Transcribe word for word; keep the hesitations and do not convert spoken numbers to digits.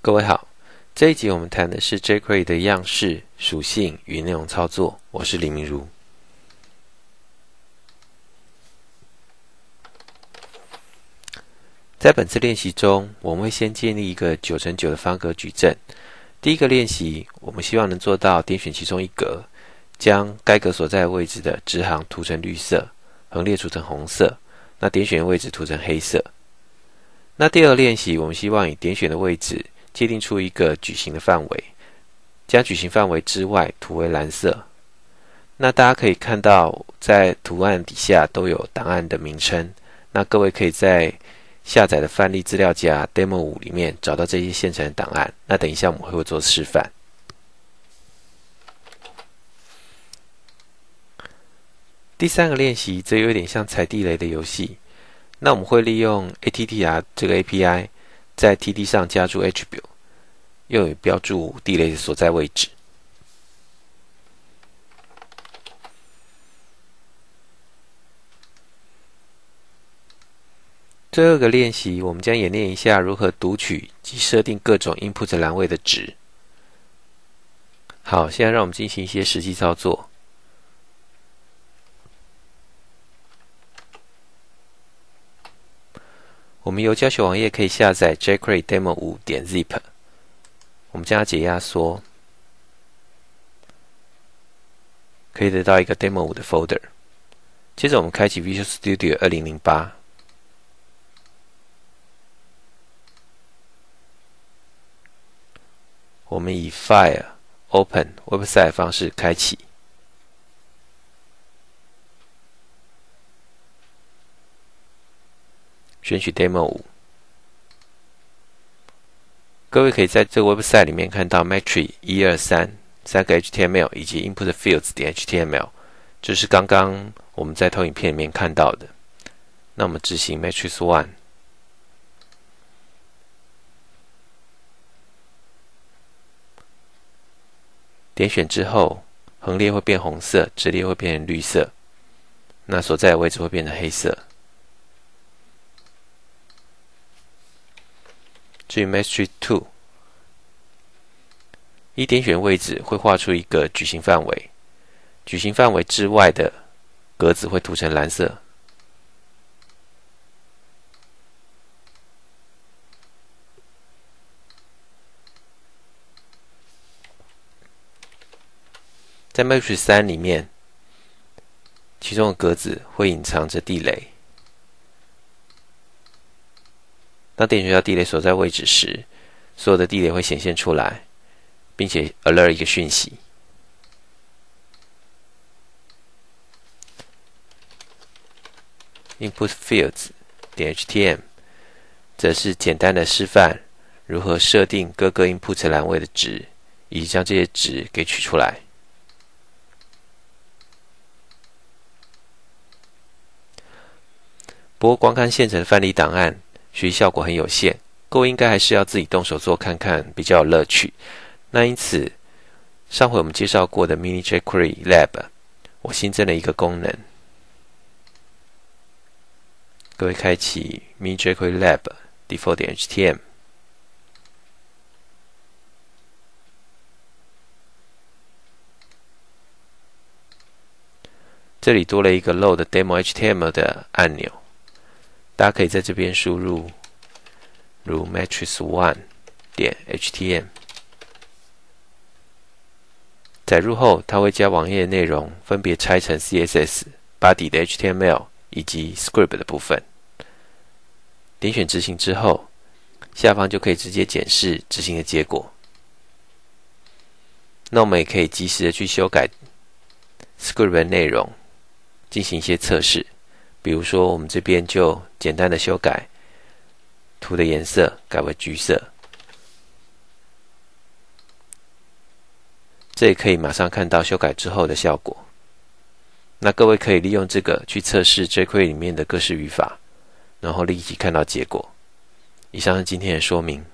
各位好，这一集我们谈的是 jQuery 的样式、属性与内容操作。我是李明如。在本次练习中，我们会先建立一个九乘九的方格矩阵。第一个练习，我们希望能做到点选其中一格，将该格所在的位置的直行涂成绿色，横列涂成红色，那点选的位置涂成黑色。那第二个练习，我们希望以点选的位置界定出一个矩形的范围，将矩形范围之外涂为蓝色。那大家可以看到，在图案底下都有档案的名称。那各位可以在下载的范例资料夹 Demo 五 里面找到这些现成的档案。那等一下我们会做示范。第三个练习则有点像踩地雷的游戏。那我们会利用 A T T R 这个 A P I， 在 T D 上加注 attribute， 用以标注地雷的所在位置。最后一个练习，我们将演练一下如何读取及设定各种 input 栏位的值。好，现在让我们进行一些实际操作。我们由教学网页可以下载 jQuery demo 五 点 zip， 我们将它解压缩，可以得到一个 demo 五 的 folder。接着我们开启 Visual Studio 二零零八。我们以 File Open Website 方式开启，选取 Demo 五。各位可以在这个 website 里面看到 Matrix 一二三三个 H T M L 以及 Input Fields 点 H T M L， 就是刚刚我们在投影片里面看到的。那我们执行 Matrix 一。点选之后，横列会变红色，直列会变成绿色，那所在的位置会变成黑色。至于 Matrix 二，一点选位置会画出一个矩形范围，矩形范围之外的格子会涂成蓝色。在 Matrix 三里面，其中的格子会隐藏着地雷。当点选到地雷所在位置时，所有的地雷会显现出来，并且 alert 一个讯息。Input Fields 点 H T M 则是简单的示范如何设定各个 input 栏位的值，以及将这些值给取出来。不过光看现成的范例档案，学习效果很有限，各位应该还是要自己动手做看看，比较有乐趣。那因此，上回我们介绍过的 Mini jQuery Lab， 我新增了一个功能。各位开启 Mini jQuery Lab Default 点 H T M， 这里多了一个 Load Demo H T M L 的按钮。大家可以在这边输入如 Matrix 一 点 H T M， 载入后，它会将网页的内容分别拆成 C S S、Body 的 H T M L 以及 Script 的部分。点选执行之后，下方就可以直接检视执行的结果。那我们也可以及时的去修改 Script 的内容，进行一些测试。比如说，我们这边就简单的修改图的颜色，改为橘色。这也可以马上看到修改之后的效果。那各位可以利用这个去测试 jQuery 里面的各式语法，然后立即看到结果。以上是今天的说明。